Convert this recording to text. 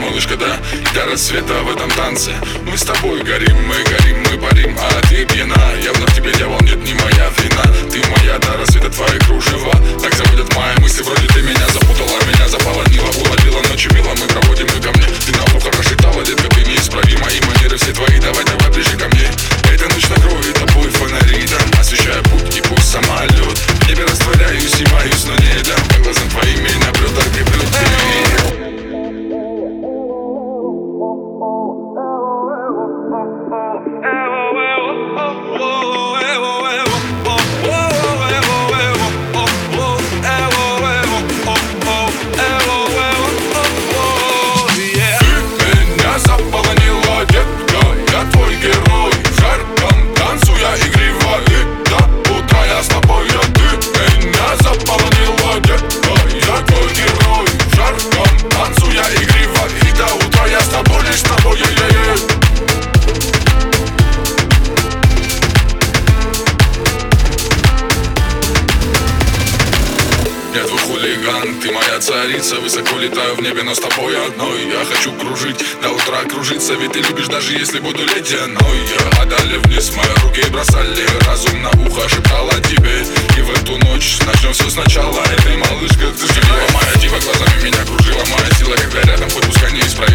малышка, да. До рассвета в этом танце мы с тобой горим, мы парим, а ты пьяна. Явно в тебе дьявол, нет, не моя вина. Ты моя, до рассвета твои кружева. Так заводят мои мысли, вроде ты меня запутала, меня заполонила, уловила, ночью мила, мы проводим и ко мне. Ты на ухо прошептала, детка, ты неисправима, и манеры все твои, давай, ближе ко мне. Эта ночь накроет тобой фонари, да, освещая путь и пусть самолет. В небе растворяюсь и боюсь, но не дам по глазам твоим и наплю, так не плю ты. Я твой хулиган, ты моя царица. Высоко летаю в небе, но с тобой одной. Я хочу кружить, до утра кружиться. Ведь ты любишь, даже если буду ледяной. Я падали вниз, мои руки бросали. Разум на ухо шептала тебе. И в эту ночь начнем все сначала. Этой малышка, ты же мила, моя дива глазами меня кружила. Моя сила, когда рядом, хоть пускай не исправила.